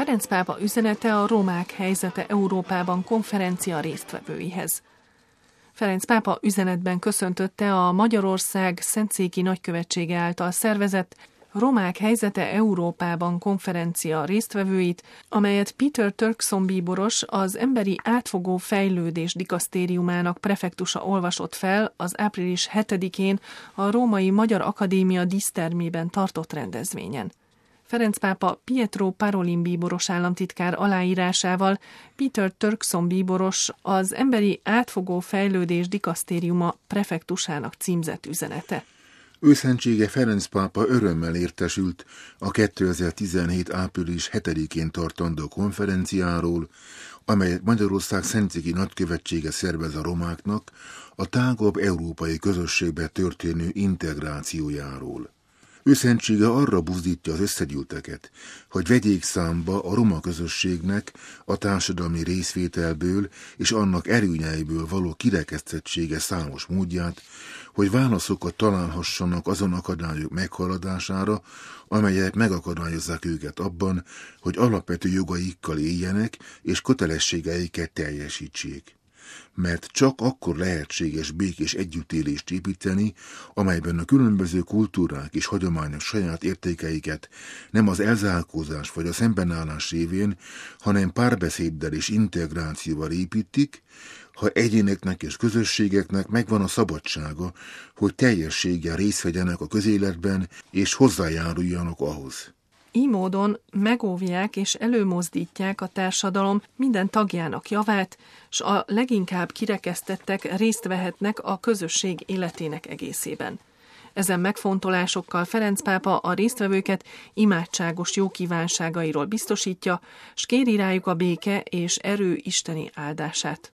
Ferenc pápa üzenete a romák helyzete Európában konferencia résztvevőihez. Ferenc pápa üzenetben köszöntötte a Magyarország Szentszéki Nagykövetsége által szervezett Romák helyzete Európában konferencia résztvevőit, amelyet Peter Turkson bíboros, az Emberi Átfogó Fejlődés Dikasztériumának prefektusa olvasott fel az április 7-én a Római Magyar Akadémia dísztermében tartott rendezvényen. Ferenc pápa Pietro Parolin bíboros államtitkár aláírásával Peter Turkson bíboros az Emberi Átfogó Fejlődés Dikasztériuma prefektusának címzett üzenete. Őszentsége Ferenc pápa örömmel értesült a 2017. április 7-én tartandó konferenciáról, amelyet Magyarország Szentszéki Nagykövetsége szervez a romáknak a tágabb európai közösségbe történő integrációjáról. Őszentsége arra buzdítja az összegyűlteket, hogy vegyék számba a roma közösségnek a társadalmi részvételből és annak erőnyeiből való kirekesztettsége számos módját, hogy válaszokat találhassanak azon akadályok meghaladására, amelyek megakadályozzák őket abban, hogy alapvető jogaikkal éljenek és kötelességeiket teljesítsék. Mert csak akkor lehetséges békés együttélést építeni, amelyben a különböző kultúrák és hagyományok saját értékeiket nem az elzárkózás vagy a szembenállás révén, hanem párbeszéddel és integrációval építik, ha egyéneknek és közösségeknek megvan a szabadsága, hogy teljességgel részt vegyenek a közéletben és hozzájáruljanak ahhoz. Így módon megóvják és előmozdítják a társadalom minden tagjának javát, s a leginkább kirekesztettek részt vehetnek a közösség életének egészében. Ezen megfontolásokkal Ferenc pápa a résztvevőket imádságos jó kívánságairól biztosítja, s kéri rájuk a béke és erő isteni áldását.